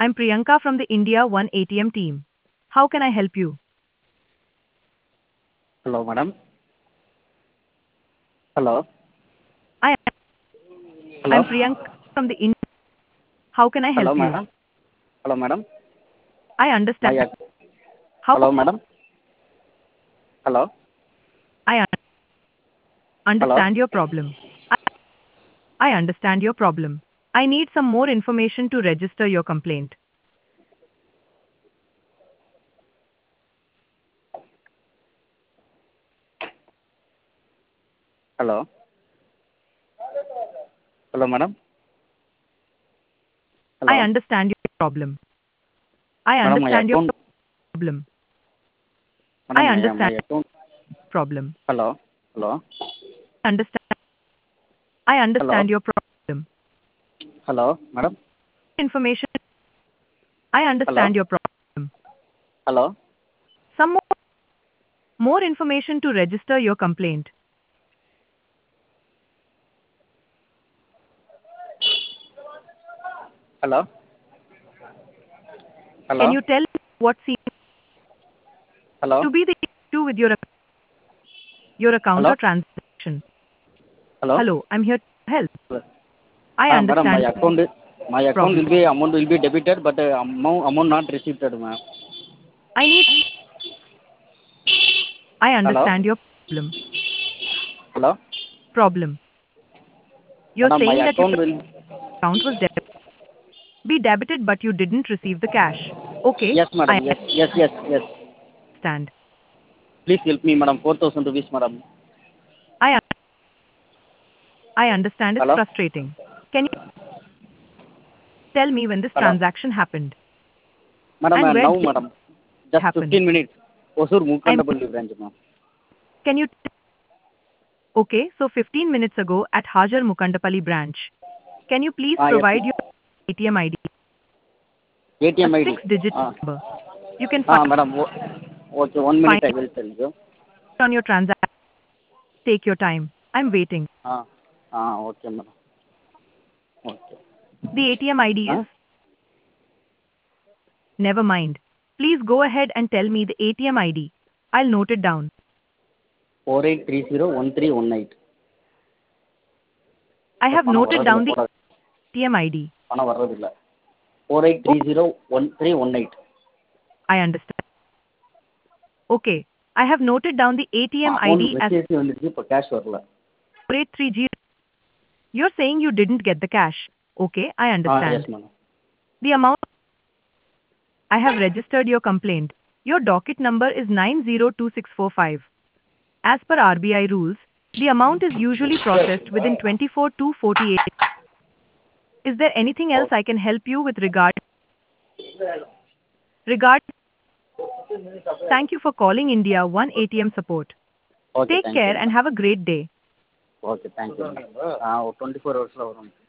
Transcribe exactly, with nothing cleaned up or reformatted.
I'm Priyanka from the India One A T M team. How can I help you? Hello, madam. Hello. I Hello. I'm Priyanka from the India. How can I Hello, help you? madam. Hello, madam. I My understand. ac- How hello, madam. Hello. I un- Hello. understand your problem. I, I understand your problem. I need some more information to register your complaint. Hello. Hello, madam. I Hello. understand your problem. I Madam, my understand your account. problem. I Madam, my my understand account. problem. Hello. Hello. Understand. I Hello. understand your problem. Hello, madam. Information. I Hello. understand your problem. Hello. Some more, more information to register your complaint. Hello. Can Hello. you tell what seems Hello. to be the issue with your your account Hello. or transaction? Hello. Hello, I'm here to help. I Ah, madam, my understand account. My account problem. will be amount will be debited, but uh, amount amount not received, ma'am. I need I Hello. understand your problem. Hello. Problem. You're Madam, my saying that your account will. account was deb- be debited but you didn't receive the cash. Okay, Yes, madam. I Yes. Yes. Yes. Yes. understand. Please help me, madam. Four thousand rupees, madam. I un- I understand it's Hello. frustrating. Can you tell me when this Hello. transaction happened Madam, and uh, where now, did it madam. Just happen? fifteen minutes. Osur I'm Mukandapalli branch, ma'am. Can you Okay, so fifteen minutes ago at Hajar Mukandapalli branch. Can you please Ah, yes. provide your A T M I D, A T a M I D. six-digit Ah, number? You can find ah, madam. o- Okay, one minute find I will tell you. it on your transaction. Take your time. I'm waiting. Ah, ah, okay, madam. Okay. The A T M I D is Ah, never mind. Please go ahead and tell me the A T M I D. I'll note it down. four eight three zero one three one eight. I have பணம் noted வர்றதில்ல down the போட A T M I D. பணம் வர்றதில்ல four eight Oh, three zero one three one eight. I understand. Okay. I have noted down the A T M amount I D as message வந்துருச்சு இப்போ cash வரல. four eight three zero. You're saying you didn't get the cash. Okay, I ah understand. Yes madam. The amount I have registered your complaint. Your docket number is nine zero two six four five. As per R B I rules, the amount is usually processed within twenty-four to forty-eight. Is there anything else I can help you with regard regard? Thank you for calling India One A T M support. Okay Take thank you care and madam. have a great day. Okay thank you madam. Ah ஒரு twenty four ஹவர்ஸில் வரும்.